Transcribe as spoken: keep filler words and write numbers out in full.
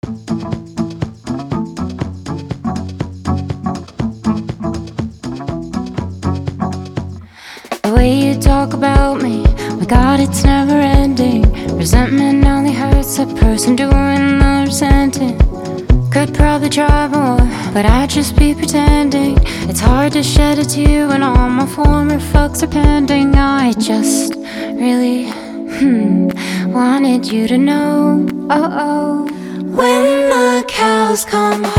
The way you talk about me, my God, it's never ending. Resentment only hurts the person doing the resenting. Could probably try more, but I'd just be pretending. It's hard to shed a tear when all my former fucks are pending. I just really, hmm, wanted you to know, oh oh. When the cows come